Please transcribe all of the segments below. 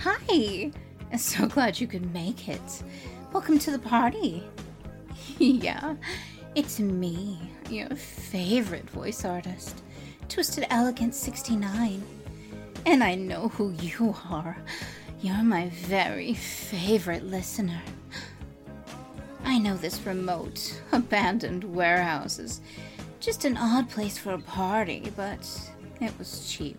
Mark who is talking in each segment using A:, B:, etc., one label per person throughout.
A: Hi! So glad you could make it. Welcome to the party. Yeah, it's me, your favorite voice artist, Twisted Elegant 69. And I know who you are. You're my very favorite listener. I know this remote, abandoned warehouse is just an odd place for a party, but it was cheap.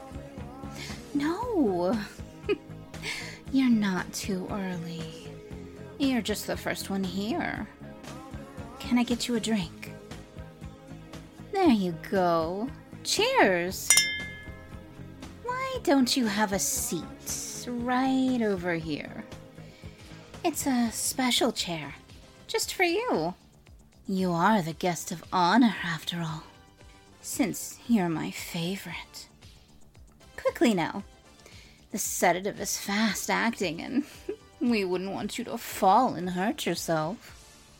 A: No! You're not too early. You're just the first one here. Can I get you a drink? There you go. Cheers! Why don't you have a seat right over here? It's a special chair, just for you. You are the guest of honor, after all, since you're my favorite. Quickly now. The sedative is fast acting, and we wouldn't want you to fall and hurt yourself.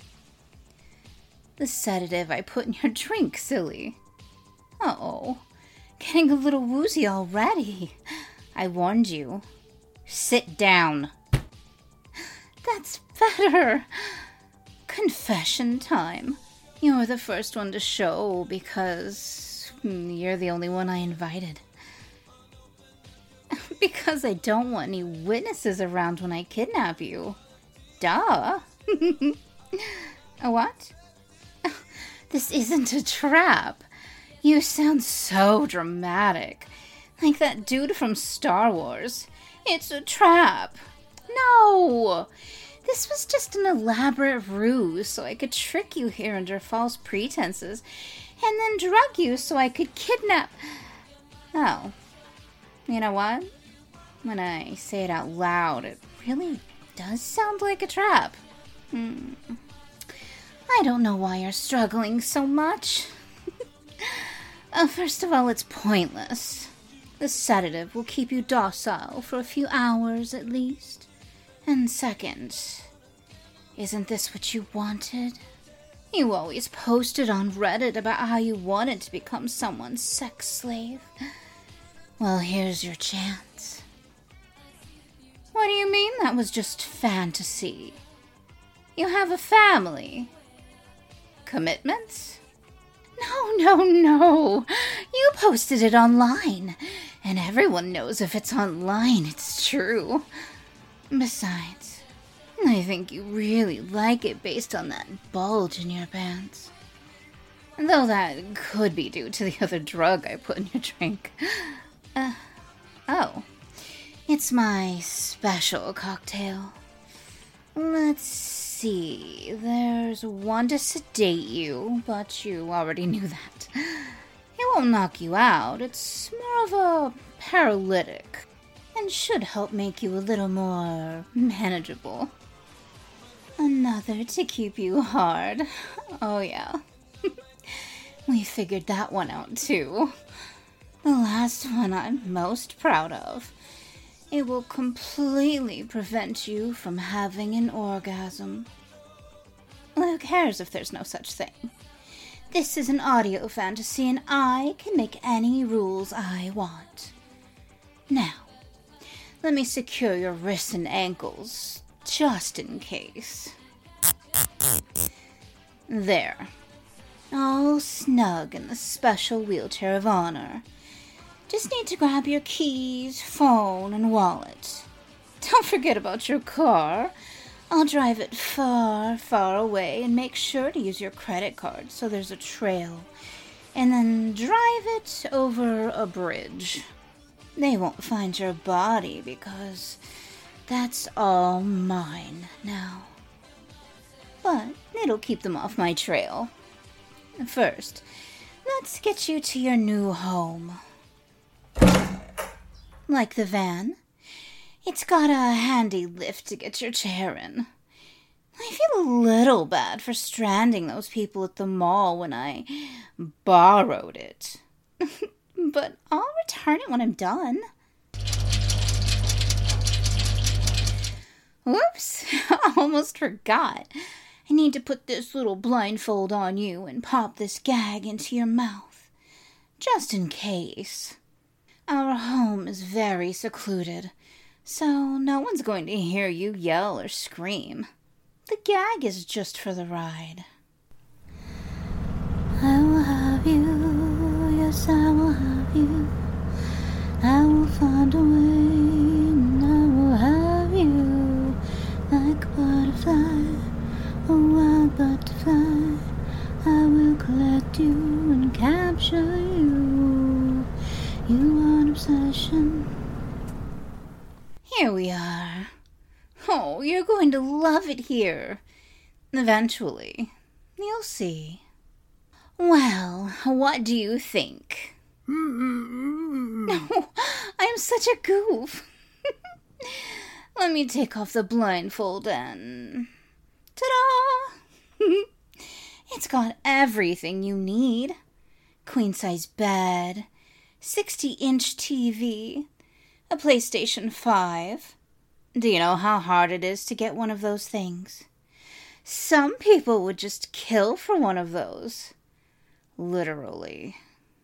A: The sedative I put in your drink, silly. Uh-oh, getting a little woozy already. I warned you. Sit down. That's better. Confession time. You're the first one to show because you're the only one I invited. Because I don't want any witnesses around when I kidnap you. Duh. A what? This isn't a trap. You sound so dramatic. Like that dude from Star Wars. It's a trap. No! This was just an elaborate ruse so I could trick you here under false pretenses and then drug you so I could kidnap... Oh. You know what? When I say it out loud, it really does sound like a trap. I don't know why you're struggling so much. First of all, it's pointless. The sedative will keep you docile for a few hours at least. And second, isn't this what you wanted? You always posted on Reddit about how you wanted to become someone's sex slave. Well, here's your chance. What do you mean that was just fantasy? You have a family. Commitments? No. You posted it online. And everyone knows if it's online, it's true. Besides, I think you really like it based on that bulge in your pants. Though that could be due to the other drug I put in your drink. Oh. It's my special cocktail. Let's see. There's one to sedate you, but you already knew that. It won't knock you out. It's more of a paralytic, and should help make you a little more manageable. Another to keep you hard. Oh yeah. We figured that one out too. The last one I'm most proud of. It will completely prevent you from having an orgasm. Who cares if there's no such thing? This is an audio fantasy and I can make any rules I want. Now, let me secure your wrists and ankles, just in case. There. All snug in the special wheelchair of honor. Just need to grab your keys, phone, and wallet. Don't forget about your car. I'll drive it far, far away and make sure to use your credit card so there's a trail. And then drive it over a bridge. They won't find your body because that's all mine now. But it'll keep them off my trail. First, let's get you to your new home. Like the van, it's got a handy lift to get your chair in. I feel a little bad for stranding those people at the mall when I borrowed it. But I'll return it when I'm done. Whoops, I almost forgot. I need to put this little blindfold on you and pop this gag into your mouth. Just in case. Our home is very secluded, So no one's going to hear you yell or scream. The gag is just for the ride. I will have you, yes I will have you. I will find a way, and I will have you. Like a butterfly, a wild butterfly. I will collect you and capture you. You are an obsession. Here we are. Oh, you're going to love it here. Eventually. You'll see. Well, what do you think? No, I'm such a goof. Let me take off the blindfold and... ta-da! It's got everything you need. Queen-size bed, 60-inch TV, a PlayStation 5. Do you know how hard it is to get one of those things? Some people would just kill for one of those. Literally.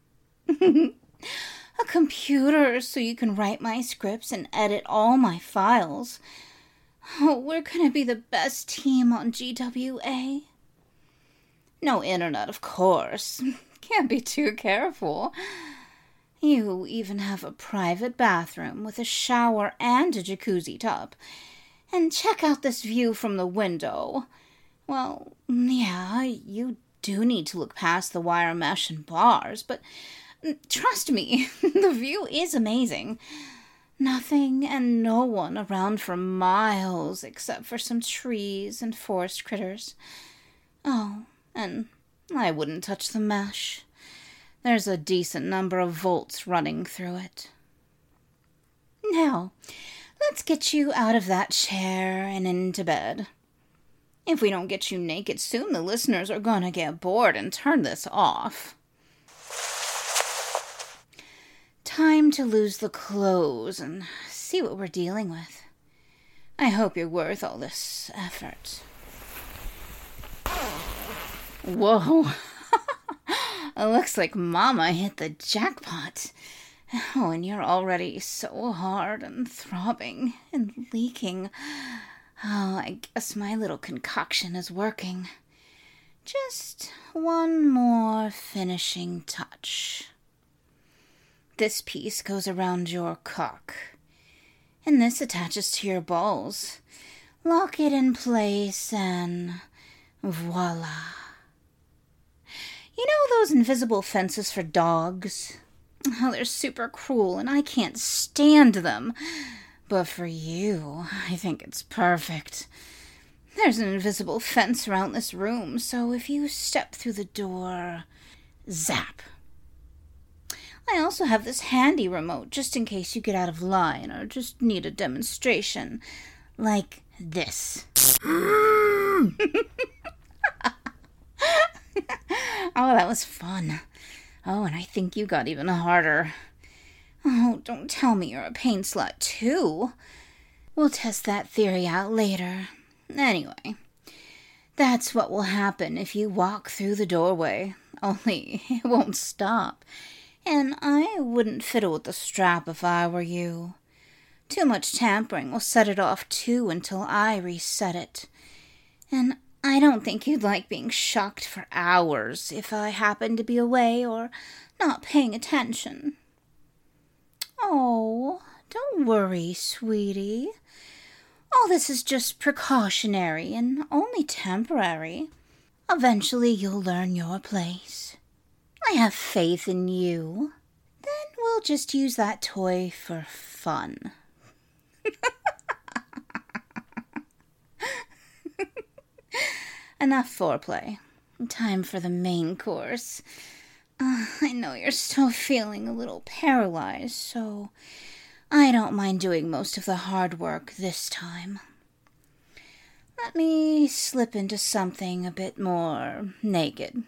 A: A computer so you can write my scripts and edit all my files. Oh, we're gonna be the best team on GWA. No internet, of course. Can't be too careful. You even have a private bathroom with a shower and a jacuzzi tub. And check out this view from the window. Well, yeah, you do need to look past the wire mesh and bars, but trust me, the view is amazing. Nothing and no one around for miles except for some trees and forest critters. Oh, and I wouldn't touch the mesh. There's a decent number of volts running through it. Now, let's get you out of that chair and into bed. If we don't get you naked soon, the listeners are gonna get bored and turn this off. Time to lose the clothes and see what we're dealing with. I hope you're worth all this effort. Whoa. It looks like Mama hit the jackpot. Oh, and you're already so hard and throbbing and leaking. Oh, I guess my little concoction is working. Just one more finishing touch. This piece goes around your cock, and this attaches to your balls. Lock it in place and voila. You know those invisible fences for dogs? Oh, they're super cruel and I can't stand them. But for you, I think it's perfect. There's an invisible fence around this room, so if you step through the door, zap. I also have this handy remote just in case you get out of line or just need a demonstration. Like this. Oh, that was fun. Oh, and I think you got even harder. Oh, don't tell me you're a pain slut, too. We'll test that theory out later. Anyway, that's what will happen if you walk through the doorway. Only it won't stop. And I wouldn't fiddle with the strap if I were you. Too much tampering will set it off, too, until I reset it. And I don't think you'd like being shocked for hours if I happen to be away or not paying attention. Oh, don't worry, sweetie. All this is just precautionary and only temporary. Eventually you'll learn your place. I have faith in you. Then we'll just use that toy for fun. Enough foreplay. Time for the main course. I know you're still feeling a little paralyzed, so I don't mind doing most of the hard work this time. Let me slip into something a bit more naked.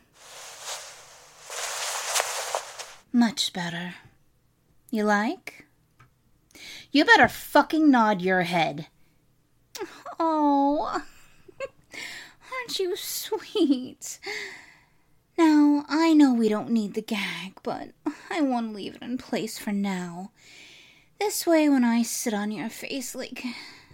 A: Much better. You like? You better fucking nod your head. Oh, aren't you sweet? Now, I know we don't need the gag, but I want to leave it in place for now. This way, when I sit on your face like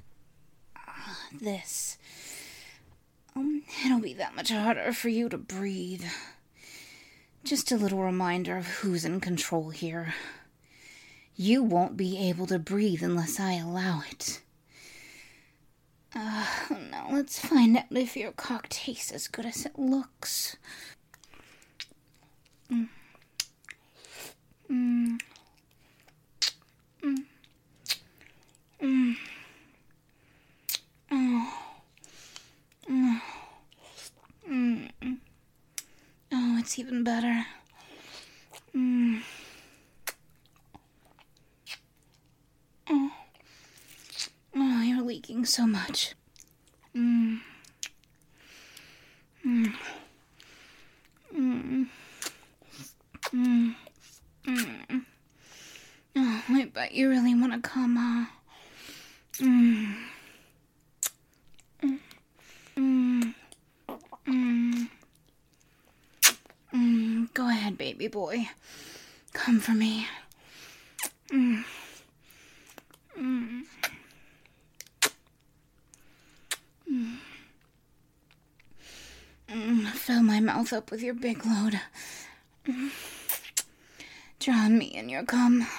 A: this, it'll be that much harder for you to breathe. Just a little reminder of who's in control here. You won't be able to breathe unless I allow it. Now let's find out if your cock tastes as good as it looks. Oh, it's even better. Oh, you're leaking so much. Oh, I bet you really want to come, huh? Go ahead, baby boy. Come for me. Fill my mouth up with your big load. Drown me in your cum.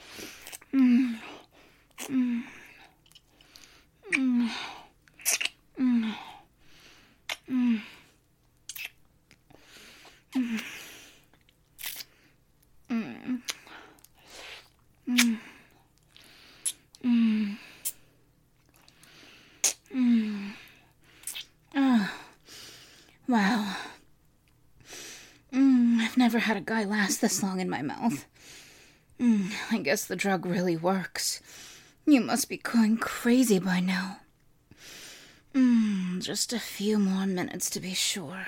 A: Wow. I've never had a guy last this long in my mouth. I guess the drug really works. You must be going crazy by now. Just a few more minutes to be sure.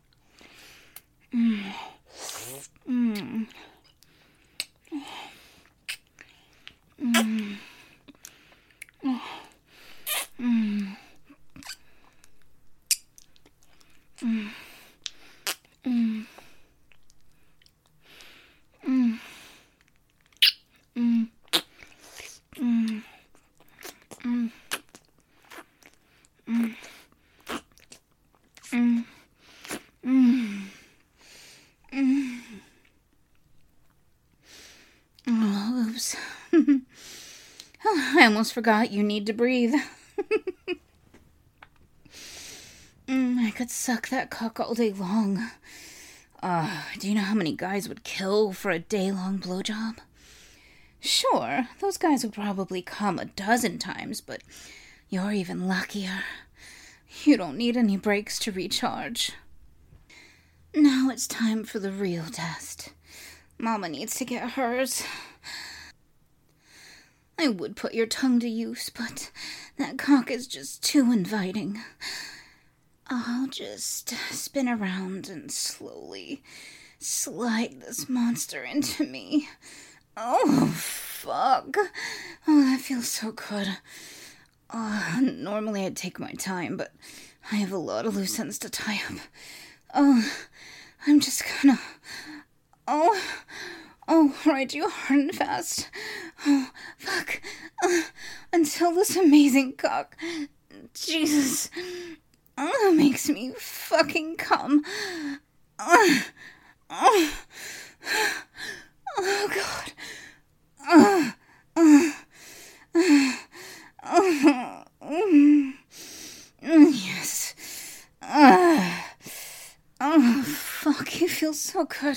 A: Oh, oops. I almost forgot you need to breathe. I could suck that cock all day long. Do you know how many guys would kill for a day-long blowjob? Sure, those guys would probably come a dozen times, but you're even luckier. You don't need any breaks to recharge. Now it's time for the real test. Mama needs to get hers. I would put your tongue to use, but that cock is just too inviting. I'll just spin around and slowly slide this monster into me. Oh, fuck. Oh, that feels so good. Normally I'd take my time, but I have a lot of loose ends to tie up. Oh, I'm just gonna... Oh, ride you hard and fast. Oh, fuck. Until this amazing cock... Jesus... makes me fucking come. Oh, God. Yes. Oh, fuck, you feel so good.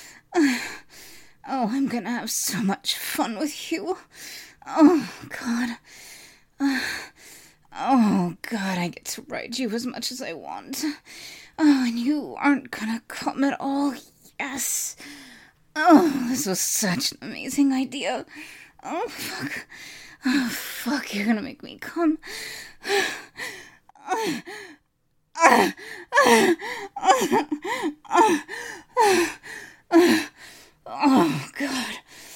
A: I'm gonna have so much fun with you. Oh, God. Oh, God, I get to ride you as much as I want. Oh, and you aren't gonna come at all. Yes. Oh, this was such an amazing idea. Oh, fuck. Oh, fuck, you're gonna make me come. Oh, God.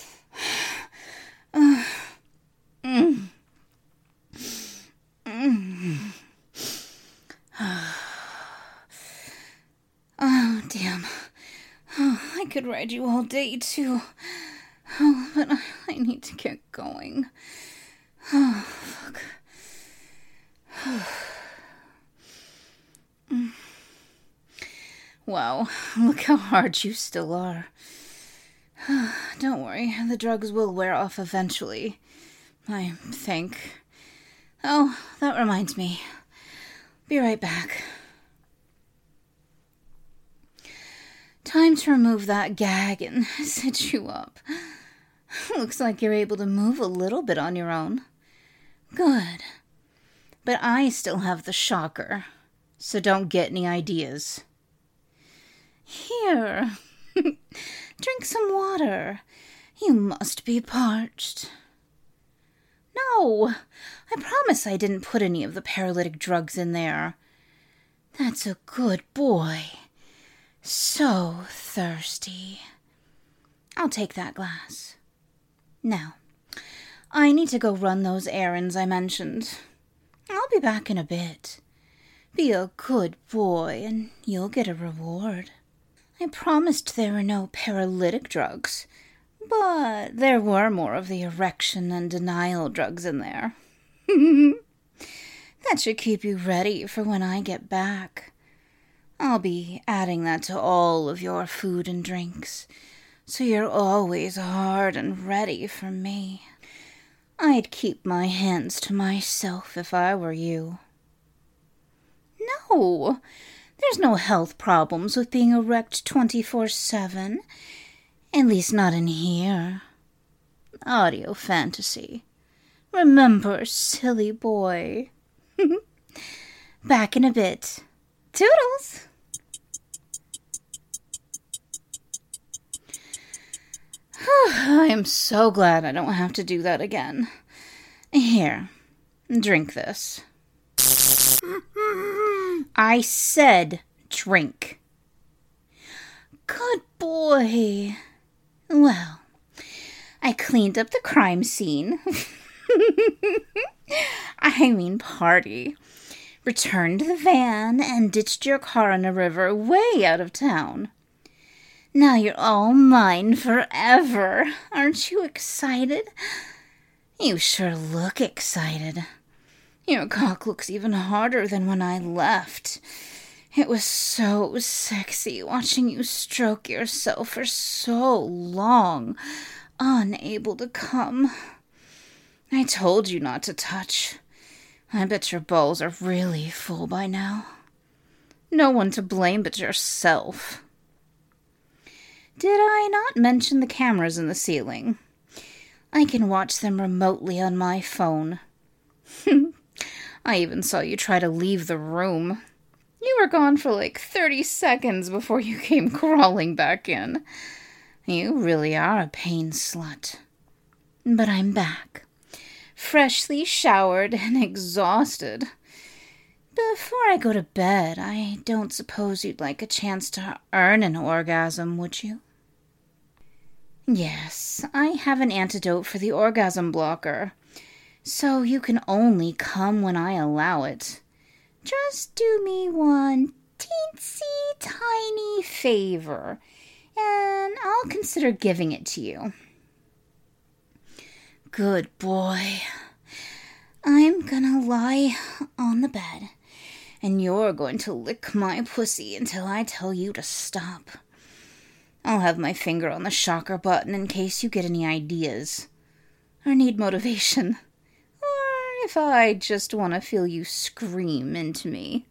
A: Oh, damn. Oh, I could ride you all day, too. Oh, but I need to get going. Oh, fuck. Wow, look how hard you still are. Don't worry, the drugs will wear off eventually, I think. Oh, that reminds me. Be right back. Time to remove that gag and sit you up. Looks like you're able to move a little bit on your own. Good. But I still have the shocker, so don't get any ideas. Here. Drink some water. You must be parched. No, I promise I didn't put any of the paralytic drugs in there. That's a good boy. So thirsty. I'll take that glass. Now, I need to go run those errands I mentioned. I'll be back in a bit. Be a good boy, and you'll get a reward. I promised there were no paralytic drugs, but there were more of the erection and denial drugs in there. That should keep you ready for when I get back. I'll be adding that to all of your food and drinks, so you're always hard and ready for me. I'd keep my hands to myself if I were you. No, there's no health problems with being erect 24/7. At least not in here. Audio fantasy. Remember, silly boy. Back in a bit. Toodles! I am so glad I don't have to do that again. Here, drink this. I said drink. Good boy. Well, I cleaned up the crime scene. I mean party. Returned the van and ditched your car in a river way out of town. Now you're all mine forever. Aren't you excited? You sure look excited. Your cock looks even harder than when I left. It was so sexy watching you stroke yourself for so long, unable to come. I told you not to touch. I bet your balls are really full by now. No one to blame but yourself. Did I not mention the cameras in the ceiling? I can watch them remotely on my phone. I even saw you try to leave the room. You were gone for like 30 seconds before you came crawling back in. You really are a pain slut. But I'm back, freshly showered and exhausted. Before I go to bed, I don't suppose you'd like a chance to earn an orgasm, would you? Yes, I have an antidote for the orgasm blocker, so you can only come when I allow it. Just do me one teensy tiny favor, and I'll consider giving it to you. Good boy. I'm gonna lie on the bed, and you're going to lick my pussy until I tell you to stop. I'll have my finger on the shocker button in case you get any ideas, or need motivation, or if I just want to feel you scream into me.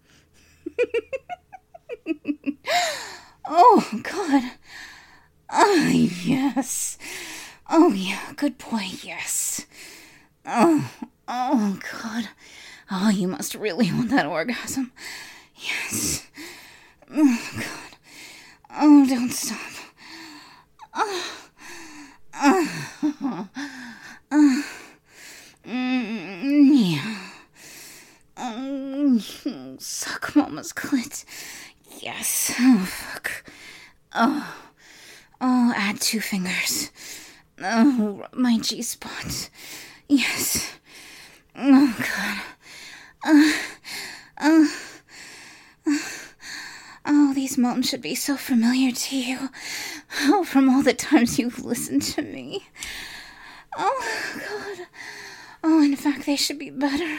A: Oh, God. Oh, yes. Oh, yeah, good boy, yes. Oh, God. Oh, you must really want that orgasm. Yes. Oh, God. Oh, don't stop. Yeah. Suck Mama's clit. Yes. Oh, fuck. Oh, add 2 fingers. Oh, rub my G-spot. Yes. Oh, God. Oh, these moans should be so familiar to you. Oh, from all the times you've listened to me. Oh, fact they should be better.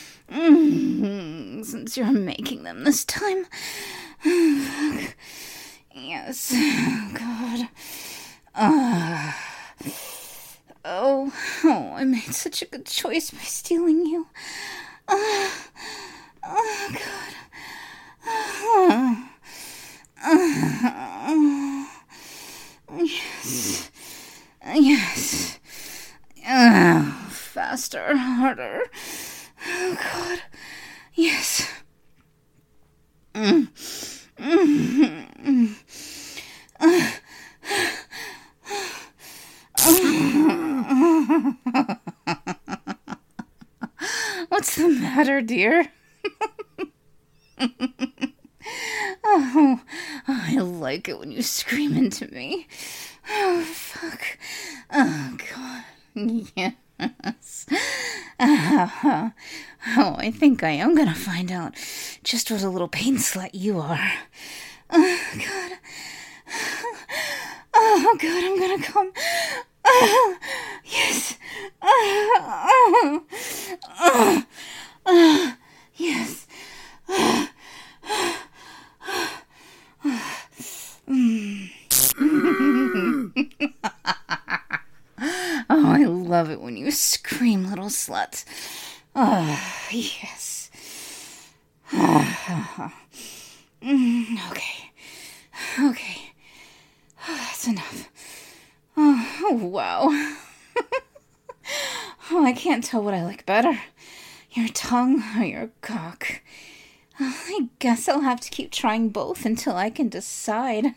A: Since you're making them this time. Yes. Oh, God. Oh, I made such a good choice by stealing you. Oh, God. Yes. Yes. Faster, harder. Oh, God. Yes. What's the matter, dear? Oh, I like it when you scream into me. Oh, fuck. Oh, God. Yes. Oh, I think I am gonna find out just what a little pain slut you are. Oh, God. Oh, God, I'm gonna come. Oh, yes. Yes. Oh, I love it when you scream, little slut. Oh, yes. Okay. That's enough. Oh, wow. Oh, I can't tell what I like better. Your tongue or your cock. I guess I'll have to keep trying both until I can decide.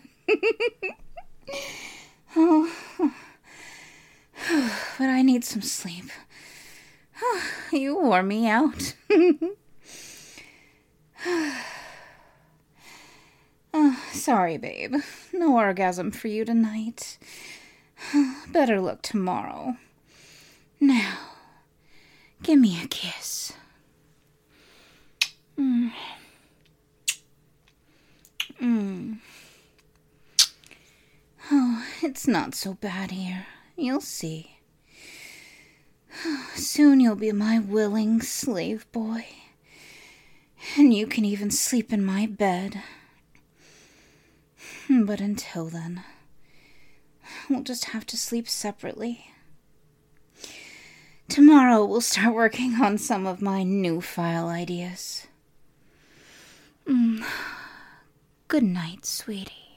A: Oh, but I need some sleep. You wore me out. Sorry, babe. No orgasm for you tonight. Better luck tomorrow. Now, give me a kiss. Oh, it's not so bad here. You'll see. Soon you'll be my willing slave boy. And you can even sleep in my bed. But until then, we'll just have to sleep separately. Tomorrow we'll start working on some of my new file ideas. Good night, sweetie.